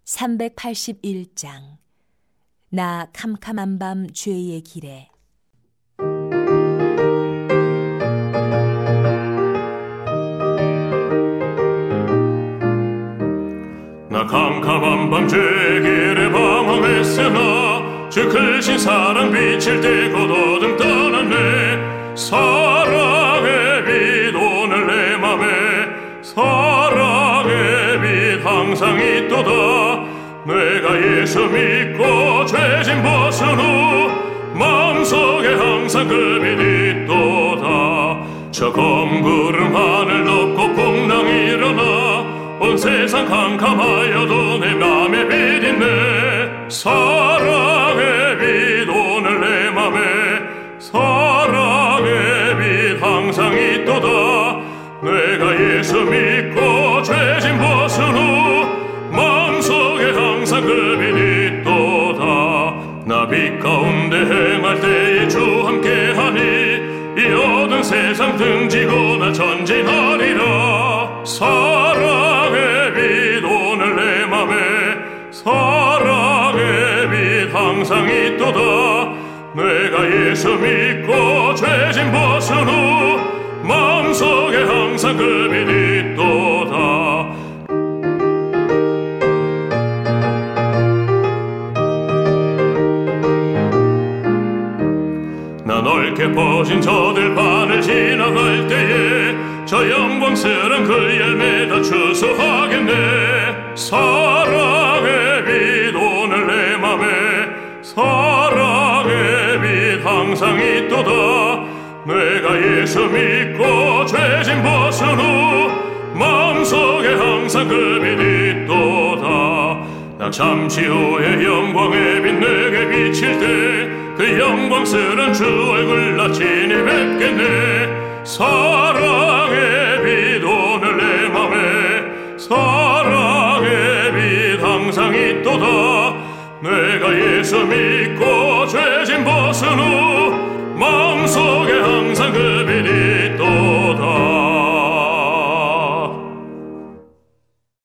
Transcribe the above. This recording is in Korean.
381장. 나 캄캄한 밤 죄의 길에. 나 캄캄한 밤 죄의 길에 방황했으나 주 크신 사랑 비칠 때 곧 어둠 떠났네. 사랑의 빛 오늘 내 맘에 사랑의 빛 항상 있도다. 내가 예수 믿고 죄진 벗은 후 마음속에 항상 그 빛 있도다. 저 검구름 하늘 덮고 풍랑이 일어나 온 세상 캄캄하여도 내 맘에 빛 있네. 사랑의 빛 오늘 내 맘에 사랑의 빛 항상 있도다. 내가 예수 믿고 죄진 벗은 후 마음속에 항상 그 빛 있도다. 나 빛 가운데 행할 때에 주 함께하니 이 어두운 세상 등지고 나 전진하리라. 사랑의 빛 오늘 내 맘에 사랑의 빛 항상 있도다. 내가 예수 믿고 죄진 벗은 후 마음속에 항상 그 빛 있도다. 나 넓게 퍼진 저 들판을 지나갈 때에 저 영광스런 그 열매 다 추수하겠네. 사랑의 빛 오늘 내 맘에 사랑의 빛 항상 있도다. 내가 예수 믿고 죄진 벗은 후 마음속에 항상 그 빛 있도다. 나 잠시 후에 영광의 빛 내게 비칠 때 그 영광스런 주 얼굴 나 친히 뵙겠네. 사랑의 빛 오늘 내 맘에 사랑의 빛 항상 있도다. 내가 예수 믿고 죄진 벗은 후